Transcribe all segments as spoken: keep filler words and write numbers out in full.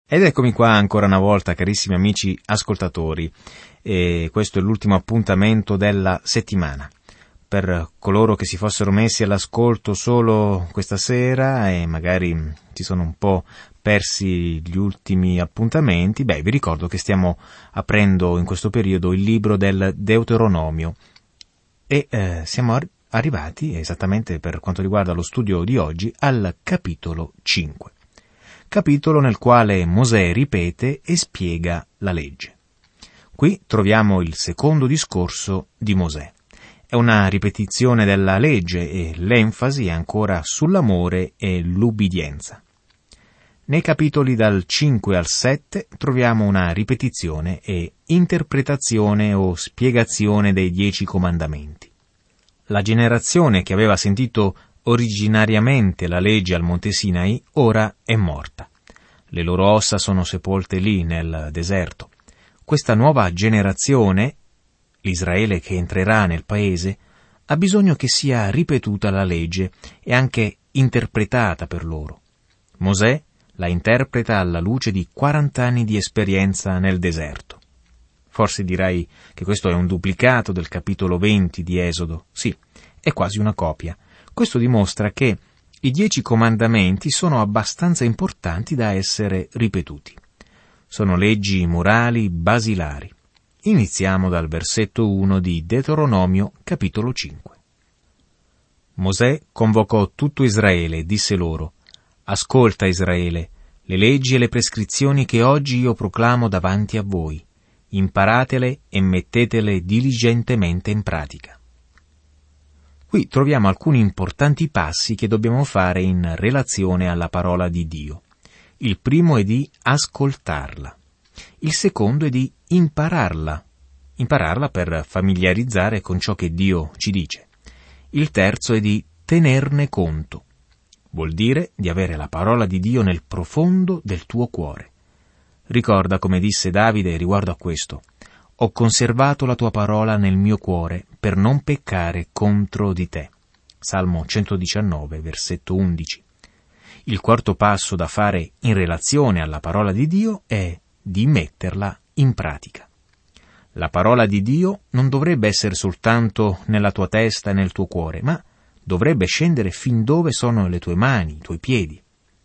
Ed eccomi qua ancora una volta, carissimi amici ascoltatori, e questo è l'ultimo appuntamento della settimana. Per coloro che si fossero messi all'ascolto solo questa sera e magari si sono un po' persi gli ultimi appuntamenti, beh, vi ricordo che stiamo aprendo in questo periodo il libro del Deuteronomio e eh, siamo ar- arrivati, esattamente per quanto riguarda lo studio di oggi, al capitolo cinque. Capitolo nel quale Mosè ripete e spiega la legge. Qui troviamo il secondo discorso di Mosè. È una ripetizione della legge e l'enfasi è ancora sull'amore e l'ubbidienza. Nei capitoli dal cinque al sette troviamo una ripetizione e interpretazione o spiegazione dei dieci comandamenti. La generazione che aveva sentito originariamente la legge al Monte Sinai ora è morta. Le loro ossa sono sepolte lì nel deserto. Questa nuova generazione, l'Israele che entrerà nel paese, ha bisogno che sia ripetuta la legge e anche interpretata per loro. Mosè la interpreta alla luce di quaranta anni di esperienza nel deserto. Forse dirai che questo è un duplicato del capitolo venti di Esodo. Sì, è quasi una copia. Questo dimostra che i dieci comandamenti sono abbastanza importanti da essere ripetuti. Sono leggi morali basilari. Iniziamo dal versetto uno di Deuteronomio, capitolo cinque. Mosè convocò tutto Israele e disse loro: «Ascolta, Israele, le leggi e le prescrizioni che oggi io proclamo davanti a voi. Imparatele e mettetele diligentemente in pratica». Qui troviamo alcuni importanti passi che dobbiamo fare in relazione alla parola di Dio. Il primo è di ascoltarla. Il secondo è di impararla. Impararla per familiarizzare con ciò che Dio ci dice. Il terzo è di tenerne conto. Vuol dire di avere la parola di Dio nel profondo del tuo cuore. Ricorda come disse Davide riguardo a questo: «Ho conservato la tua parola nel mio cuore per non peccare contro di te». Salmo centodiciannove, versetto undici. Il quarto passo da fare in relazione alla parola di Dio è di metterla in pratica. La parola di Dio non dovrebbe essere soltanto nella tua testa e nel tuo cuore, ma dovrebbe scendere fin dove sono le tue mani, i tuoi piedi.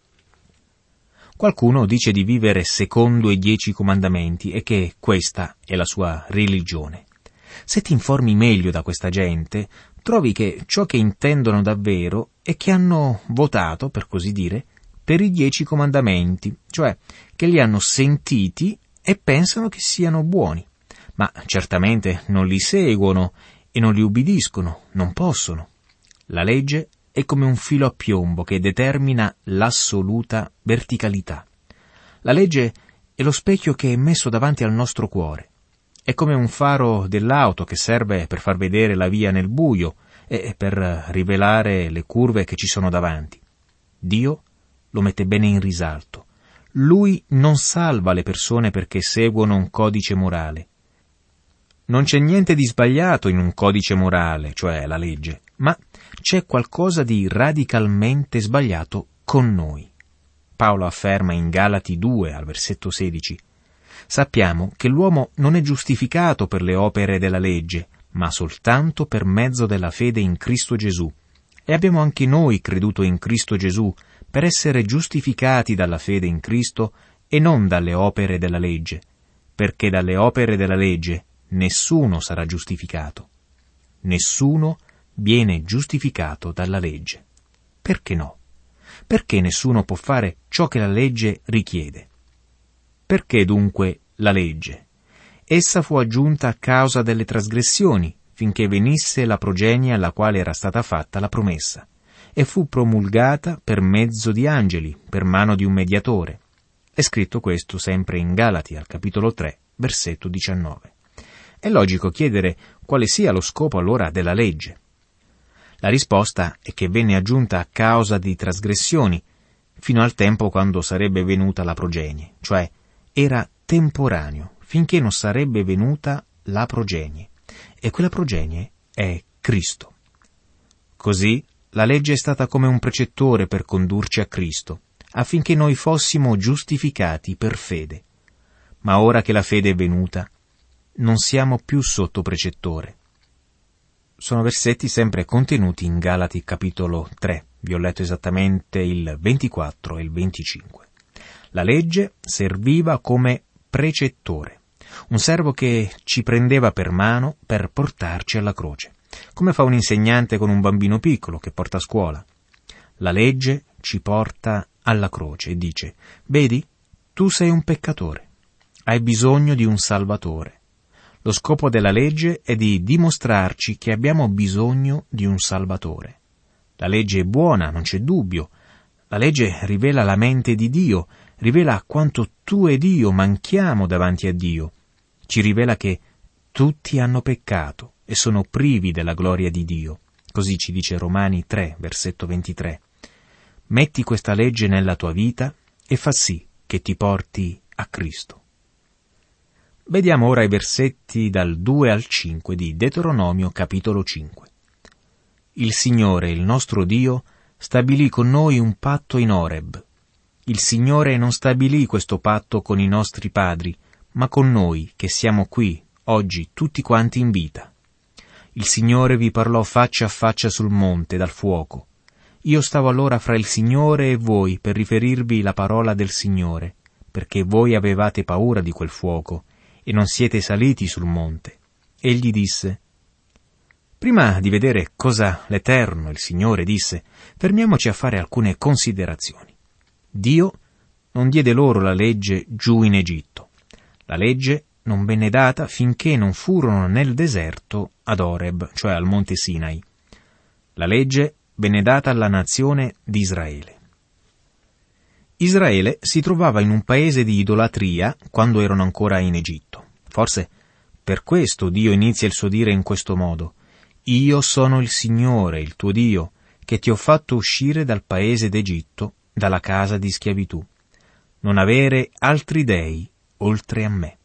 Qualcuno dice di vivere secondo i dieci comandamenti e che questa è la sua religione. Se ti informi meglio da questa gente, trovi che ciò che intendono davvero è che hanno votato, per così dire, per i dieci comandamenti, cioè che li hanno sentiti e pensano che siano buoni, ma certamente non li seguono e non li ubbidiscono, non possono. La legge è come un filo a piombo che determina l'assoluta verticalità. La legge è lo specchio che è messo davanti al nostro cuore. È come un faro dell'auto che serve per far vedere la via nel buio e per rivelare le curve che ci sono davanti. Dio lo mette bene in risalto. Lui non salva le persone perché seguono un codice morale. Non c'è niente di sbagliato in un codice morale, cioè la legge, ma c'è qualcosa di radicalmente sbagliato con noi. Paolo afferma in Galati due, al versetto sedici: «Sappiamo che l'uomo non è giustificato per le opere della legge, ma soltanto per mezzo della fede in Cristo Gesù. E abbiamo anche noi creduto in Cristo Gesù per essere giustificati dalla fede in Cristo e non dalle opere della legge, perché dalle opere della legge nessuno sarà giustificato. Nessuno viene giustificato dalla legge». Perché no? Perché nessuno può fare ciò che la legge richiede? Perché dunque la legge? Essa fu aggiunta a causa delle trasgressioni, finché venisse la progenie alla quale era stata fatta la promessa, e fu promulgata per mezzo di angeli, per mano di un mediatore. È scritto questo sempre in Galati, al capitolo tre, versetto diciannove. È logico chiedere quale sia lo scopo allora della legge. La risposta è che venne aggiunta a causa di trasgressioni, fino al tempo quando sarebbe venuta la progenie, cioè era temporaneo, finché non sarebbe venuta la progenie, e quella progenie è Cristo. Così la legge è stata come un precettore per condurci a Cristo. affinché noi fossimo giustificati per fede. Ma ora che la fede è venuta, non siamo più sotto precettore. Sono versetti sempre contenuti in Galati capitolo tre. Vi ho letto esattamente il ventiquattro e il venticinque. La legge serviva come precettore, un servo che ci prendeva per mano per portarci alla croce, come fa un insegnante con un bambino piccolo che porta a scuola. La legge ci porta alla croce e dice: vedi, tu sei un peccatore, hai bisogno di un salvatore. Lo scopo della legge è di dimostrarci che abbiamo bisogno di un salvatore. La legge è buona, non c'è dubbio. La legge rivela la mente di Dio, rivela quanto tu ed io manchiamo davanti a Dio. Ci rivela che tutti hanno peccato e sono privi della gloria di Dio. Così ci dice Romani tre, versetto ventitré. Metti questa legge nella tua vita e fa sì che ti porti a Cristo. Vediamo ora i versetti dal due al cinque di Deuteronomio capitolo cinque. Il Signore, il nostro Dio, stabilì con noi un patto in Oreb. Il Signore non stabilì questo patto con i nostri padri, ma con noi che siamo qui, oggi, tutti quanti in vita. Il Signore vi parlò faccia a faccia sul monte, dal fuoco. Io stavo allora fra il Signore e voi per riferirvi la parola del Signore, perché voi avevate paura di quel fuoco e non siete saliti sul monte. Egli disse: prima di vedere cosa l'Eterno, il Signore, disse, fermiamoci a fare alcune considerazioni. Dio non diede loro la legge giù in Egitto. La legge non venne data finché non furono nel deserto ad Oreb, cioè al monte Sinai. La legge venne data alla nazione di Israele. Israele si trovava in un paese di idolatria quando erano ancora in Egitto. Forse per questo Dio inizia il suo dire in questo modo: Io sono il Signore, il tuo Dio, che ti ho fatto uscire dal paese d'Egitto, dalla casa di schiavitù. Non avere altri dei oltre a me.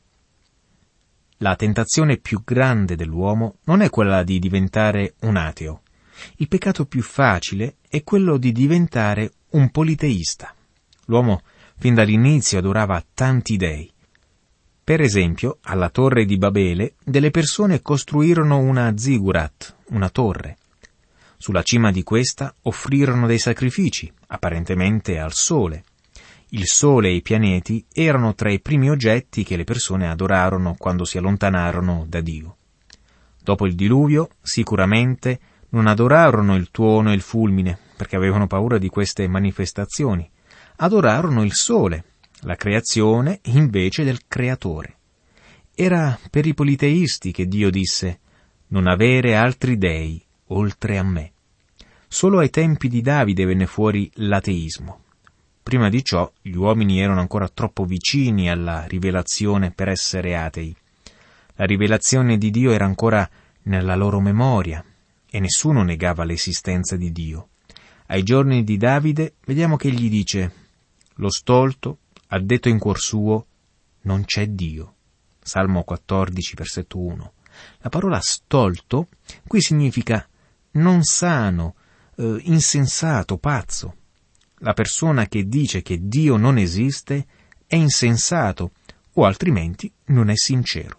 La tentazione più grande dell'uomo non è quella di diventare un ateo. Il peccato più facile è quello di diventare un politeista. L'uomo fin dall'inizio adorava tanti dei. Per esempio, alla torre di Babele, delle persone costruirono una zigurat, una torre. Sulla cima di questa offrirono dei sacrifici, apparentemente al sole. Il sole e i pianeti erano tra i primi oggetti che le persone adorarono quando si allontanarono da Dio. Dopo il diluvio, sicuramente non adorarono il tuono e il fulmine, perché avevano paura di queste manifestazioni. Adorarono il sole, la creazione invece del creatore. Era per i politeisti che Dio disse: non avere altri dei oltre a me. Solo ai tempi di Davide venne fuori l'ateismo. Prima di ciò gli uomini erano ancora troppo vicini alla rivelazione per essere atei. La rivelazione di Dio era ancora nella loro memoria e nessuno negava l'esistenza di Dio. Ai giorni di Davide vediamo che egli dice: lo stolto ha detto in cuor suo: non c'è Dio. Salmo quattordici, versetto uno. La parola stolto qui significa non sano, eh, insensato, pazzo. La persona che dice che Dio non esiste è insensato o altrimenti non è sincero.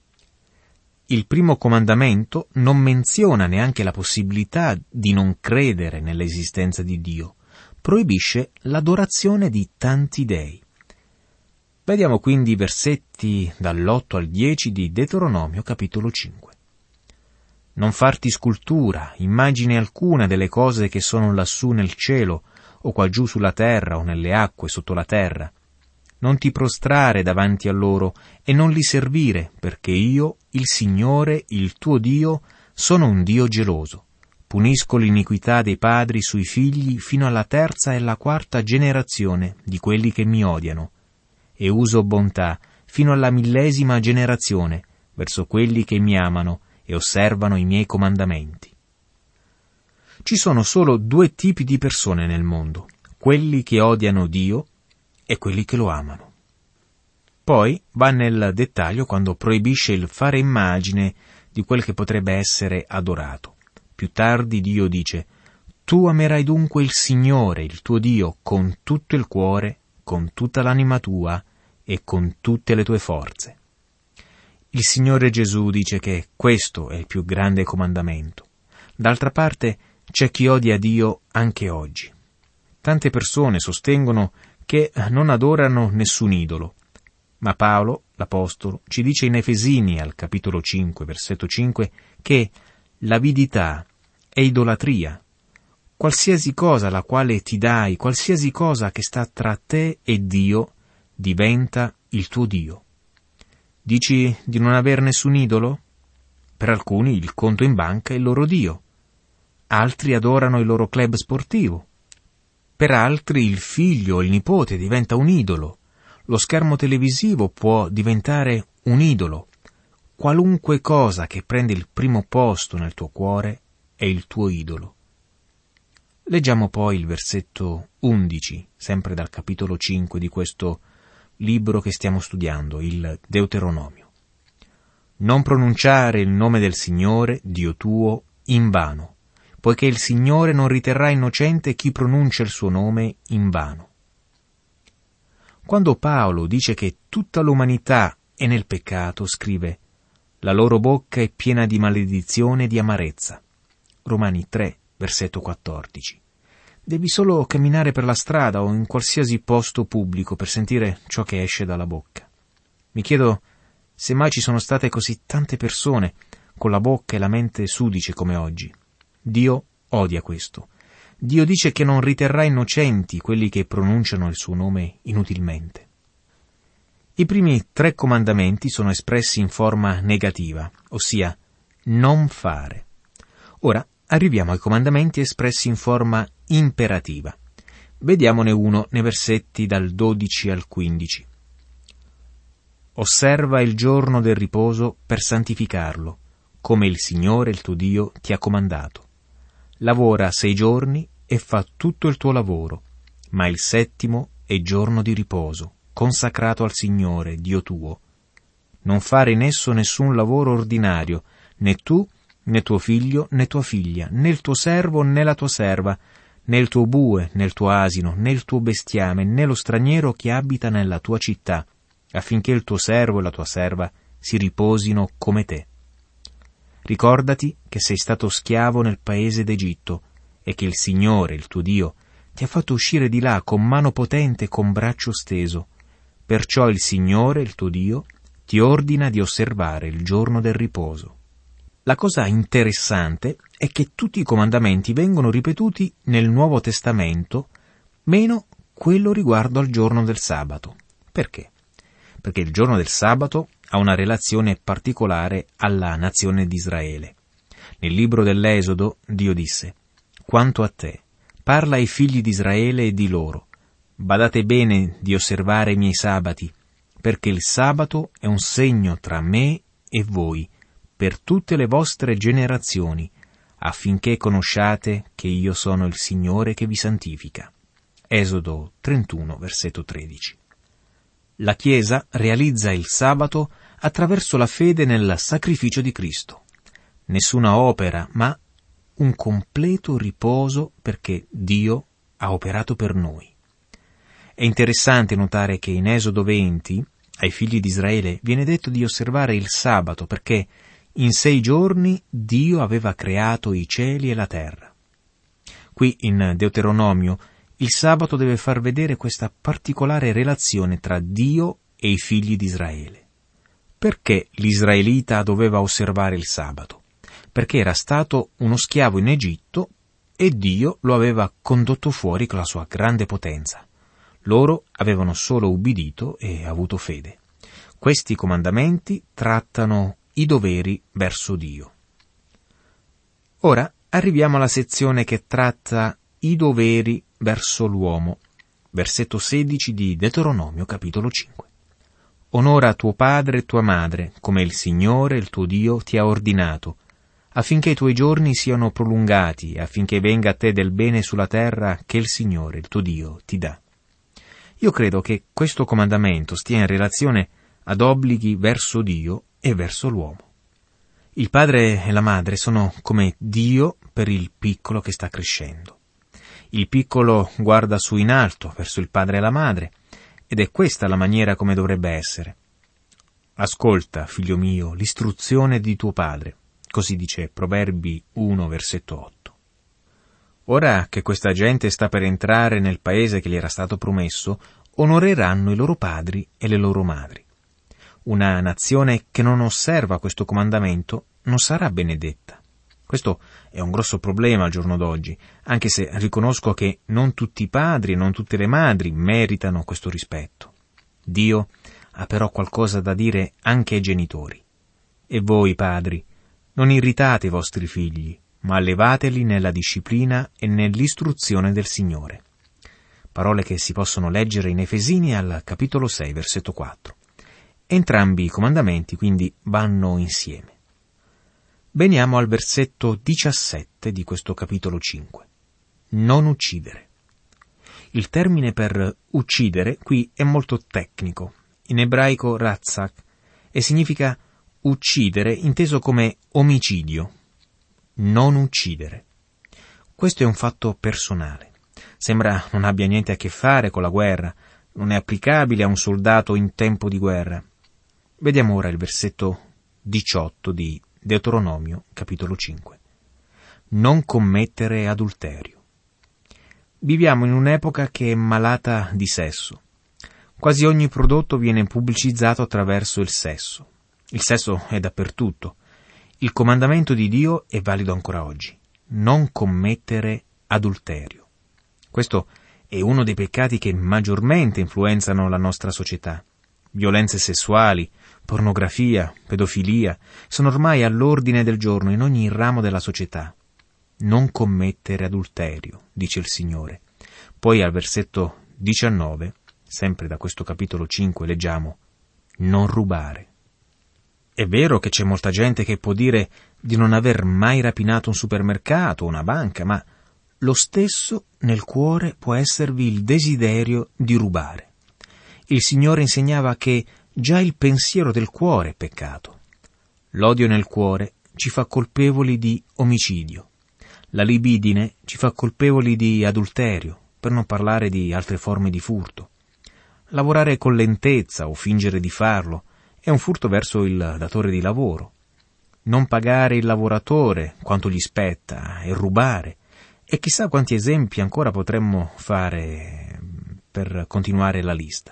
Il primo comandamento non menziona neanche la possibilità di non credere nell'esistenza di Dio. Proibisce l'adorazione di tanti dei. Vediamo quindi i versetti dall'otto al dieci di Deuteronomio capitolo cinque. Non farti scultura, immagine alcuna delle cose che sono lassù nel cielo, o qua giù sulla terra, o nelle acque sotto la terra. Non ti prostrare davanti a loro e non li servire, perché io, il Signore, il tuo Dio, sono un Dio geloso. Punisco l'iniquità dei padri sui figli fino alla terza e alla quarta generazione di quelli che mi odiano, e uso bontà fino alla millesima generazione verso quelli che mi amano e osservano i miei comandamenti. Ci sono solo due tipi di persone nel mondo: quelli che odiano Dio e quelli che lo amano. Poi va nel dettaglio quando proibisce il fare immagine di quel che potrebbe essere adorato. Più tardi Dio dice: Tu amerai dunque il Signore, il tuo Dio, con tutto il cuore, con tutta l'anima tua e con tutte le tue forze. Il Signore Gesù dice che questo è il più grande comandamento. D'altra parte, c'è chi odia Dio anche oggi. Tante persone sostengono che non adorano nessun idolo, ma Paolo, l'Apostolo, ci dice in Efesini, al capitolo cinque, versetto cinque, che l'avidità è idolatria. Qualsiasi cosa la quale ti dai, qualsiasi cosa che sta tra te e Dio, diventa il tuo Dio. Dici di non aver nessun idolo? Per alcuni il conto in banca è il loro Dio. Altri adorano il loro club sportivo. Per altri il figlio o il nipote diventa un idolo. Lo schermo televisivo può diventare un idolo. Qualunque cosa che prende il primo posto nel tuo cuore è il tuo idolo. Leggiamo poi il versetto undici, sempre dal capitolo cinque di questo libro che stiamo studiando, il Deuteronomio. Non pronunciare il nome del Signore, Dio tuo, in vano, poiché il Signore non riterrà innocente chi pronuncia il suo nome in vano. Quando Paolo dice che tutta l'umanità è nel peccato, scrive: la loro bocca è piena di maledizione e di amarezza. Romani tre, versetto quattordici. Devi solo camminare per la strada o in qualsiasi posto pubblico per sentire ciò che esce dalla bocca. Mi chiedo se mai ci sono state così tante persone con la bocca e la mente sudice come oggi. Dio odia questo. Dio dice che non riterrà innocenti quelli che pronunciano il suo nome inutilmente. I primi tre comandamenti sono espressi in forma negativa, ossia non fare. Ora arriviamo ai comandamenti espressi in forma imperativa. Vediamone uno nei versetti dal dodici al quindici. Osserva il giorno del riposo per santificarlo, come il Signore il tuo Dio ti ha comandato. Lavora sei giorni e fa tutto il tuo lavoro, ma il settimo è giorno di riposo, consacrato al Signore, Dio tuo. Non fare in esso nessun lavoro ordinario, né tu, né tuo figlio, né tua figlia, né il tuo servo, né la tua serva, né il tuo bue, né il tuo asino, né il tuo bestiame, né lo straniero che abita nella tua città, affinché il tuo servo e la tua serva si riposino come te. Ricordati che sei stato schiavo nel paese d'Egitto e che il Signore, il tuo Dio, ti ha fatto uscire di là con mano potente e con braccio steso. Perciò il Signore, il tuo Dio, ti ordina di osservare il giorno del riposo. La cosa interessante è che tutti i comandamenti vengono ripetuti nel Nuovo Testamento, meno quello riguardo al giorno del sabato. Perché? Perché il giorno del sabato ha una relazione particolare alla nazione di Israele. Nel libro dell'Esodo Dio disse: «Quanto a te, parla ai figli di Israele e di loro, badate bene di osservare i miei sabati, perché il sabato è un segno tra me e voi, per tutte le vostre generazioni, affinché conosciate che io sono il Signore che vi santifica». Esodo trentuno, versetto tredici. La Chiesa realizza il sabato attraverso la fede nel sacrificio di Cristo. Nessuna opera, ma un completo riposo perché Dio ha operato per noi. È interessante notare che in Esodo venti, ai figli di Israele, viene detto di osservare il sabato perché in sei giorni Dio aveva creato i cieli e la terra. Qui in Deuteronomio il sabato deve far vedere questa particolare relazione tra Dio e i figli di Israele. Perché l'israelita doveva osservare il sabato? Perché era stato uno schiavo in Egitto e Dio lo aveva condotto fuori con la sua grande potenza. Loro avevano solo ubbidito e avuto fede. Questi comandamenti trattano i doveri verso Dio. Ora arriviamo alla sezione che tratta i doveri verso l'uomo. Versetto sedici di Deuteronomio capitolo cinque. Onora tuo padre e tua madre, come il Signore, il tuo Dio, ti ha ordinato, affinché i tuoi giorni siano prolungati e affinché venga a te del bene sulla terra che il Signore, il tuo Dio, ti dà. Io credo che questo comandamento stia in relazione ad obblighi verso Dio e verso l'uomo. Il padre e la madre sono come Dio per il piccolo che sta crescendo. Il piccolo guarda su in alto, verso il padre e la madre, ed è questa la maniera come dovrebbe essere. Ascolta, figlio mio, l'istruzione di tuo padre. Così dice Proverbi uno, versetto otto. Ora che questa gente sta per entrare nel paese che gli era stato promesso, onoreranno i loro padri e le loro madri. Una nazione che non osserva questo comandamento non sarà benedetta. Questo è un grosso problema al giorno d'oggi, anche se riconosco che non tutti i padri e non tutte le madri meritano questo rispetto. Dio ha però qualcosa da dire anche ai genitori. E voi, padri, non irritate i vostri figli, ma allevateli nella disciplina e nell'istruzione del Signore. Parole che si possono leggere in Efesini al capitolo sei, versetto quattro. Entrambi i comandamenti quindi vanno insieme. Veniamo al versetto diciassette di questo capitolo cinque. Non uccidere. Il termine per uccidere qui è molto tecnico, in ebraico ratzak, e significa uccidere inteso come omicidio. Non uccidere. Questo è un fatto personale. Sembra non abbia niente a che fare con la guerra, non è applicabile a un soldato in tempo di guerra. Vediamo ora il versetto diciotto di Deuteronomio, capitolo cinque. Non commettere adulterio. Viviamo in un'epoca che è malata di sesso. Quasi ogni prodotto viene pubblicizzato attraverso il sesso. Il sesso è dappertutto. Il comandamento di Dio è valido ancora oggi. Non commettere adulterio. Questo è uno dei peccati che maggiormente influenzano la nostra società. Violenze sessuali, pornografia, pedofilia sono ormai all'ordine del giorno in ogni ramo della società. Non commettere adulterio, dice il Signore. Poi al versetto diciannove, sempre da questo capitolo cinque, leggiamo: non rubare. È vero che c'è molta gente che può dire di non aver mai rapinato un supermercato o una banca, ma lo stesso nel cuore può esservi il desiderio di rubare. Il Signore insegnava che già il pensiero del cuore è peccato. L'odio nel cuore ci fa colpevoli di omicidio. La libidine ci fa colpevoli di adulterio, per non parlare di altre forme di furto. Lavorare con lentezza o fingere di farlo è un furto verso il datore di lavoro. Non pagare il lavoratore quanto gli spetta e rubare. E chissà quanti esempi ancora potremmo fare per continuare la lista.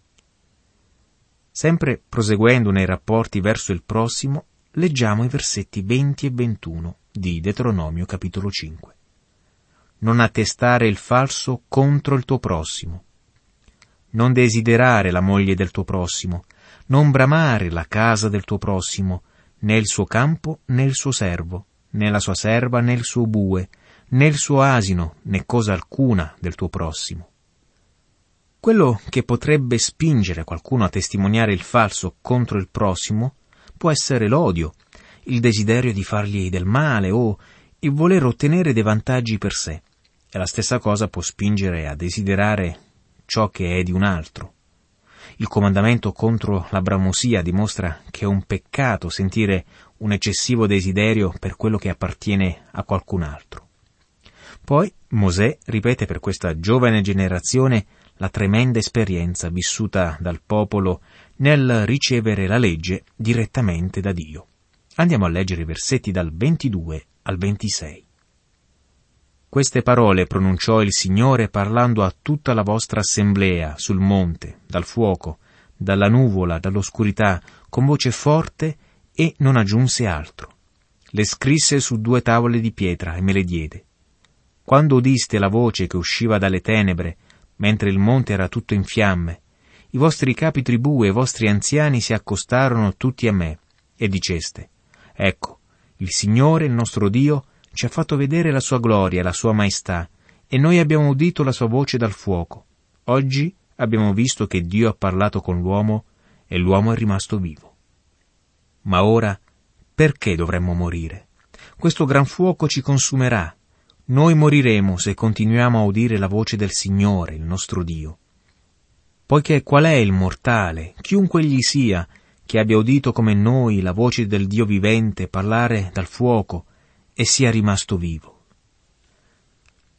Sempre proseguendo nei rapporti verso il prossimo, leggiamo i versetti venti e ventuno di Deuteronomio capitolo cinque. Non attestare il falso contro il tuo prossimo. Non desiderare la moglie del tuo prossimo, non bramare la casa del tuo prossimo, né il suo campo né il suo servo, né la sua serva né il suo bue, né il suo asino, né cosa alcuna del tuo prossimo. Quello che potrebbe spingere qualcuno a testimoniare il falso contro il prossimo può essere l'odio, il desiderio di fargli del male o il voler ottenere dei vantaggi per sé. E la stessa cosa può spingere a desiderare ciò che è di un altro. Il comandamento contro la bramosia dimostra che è un peccato sentire un eccessivo desiderio per quello che appartiene a qualcun altro. Poi Mosè ripete per questa giovane generazione la tremenda esperienza vissuta dal popolo nel ricevere la legge direttamente da Dio. Andiamo a leggere i versetti dal ventidue al ventisei. Queste parole pronunciò il Signore parlando a tutta la vostra assemblea sul monte, dal fuoco, dalla nuvola, dall'oscurità, con voce forte, e non aggiunse altro. Le scrisse su due tavole di pietra e me le diede. Quando udiste la voce che usciva dalle tenebre, mentre il monte era tutto in fiamme, i vostri capi tribù e i vostri anziani si accostarono tutti a me, e diceste: ecco, il Signore, il nostro Dio, ci ha fatto vedere la sua gloria e la sua maestà, e noi abbiamo udito la sua voce dal fuoco. Oggi abbiamo visto che Dio ha parlato con l'uomo, e l'uomo è rimasto vivo. Ma ora, perché dovremmo morire? Questo gran fuoco ci consumerà. Noi moriremo se continuiamo a udire la voce del Signore, il nostro Dio. Poiché qual è il mortale, chiunque egli sia, che abbia udito come noi la voce del Dio vivente parlare dal fuoco e sia rimasto vivo?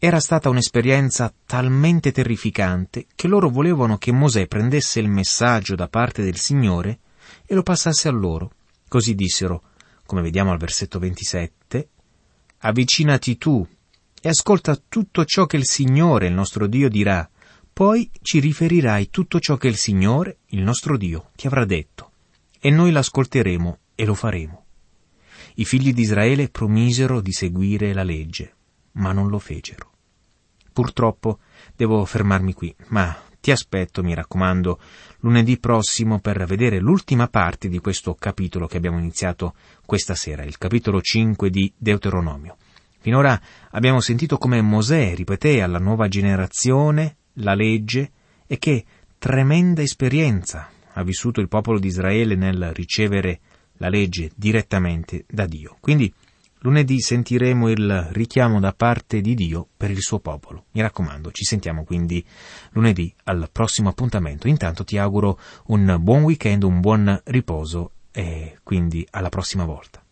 Era stata un'esperienza talmente terrificante che loro volevano che Mosè prendesse il messaggio da parte del Signore e lo passasse a loro. Così dissero, come vediamo al versetto ventisette, «Avvicinati tu e ascolta tutto ciò che il Signore, il nostro Dio, dirà. Poi ci riferirai tutto ciò che il Signore, il nostro Dio, ti avrà detto, e noi l'ascolteremo e lo faremo». I figli di Israele promisero di seguire la legge, ma non lo fecero. Purtroppo devo fermarmi qui, ma ti aspetto, mi raccomando, lunedì prossimo per vedere l'ultima parte di questo capitolo che abbiamo iniziato questa sera, il capitolo cinque di Deuteronomio. Finora abbiamo sentito come Mosè ripeté alla nuova generazione la legge e che tremenda esperienza ha vissuto il popolo di Israele nel ricevere la legge direttamente da Dio. Quindi lunedì sentiremo il richiamo da parte di Dio per il suo popolo. Mi raccomando, ci sentiamo quindi lunedì al prossimo appuntamento. Intanto ti auguro un buon weekend, un buon riposo e quindi alla prossima volta.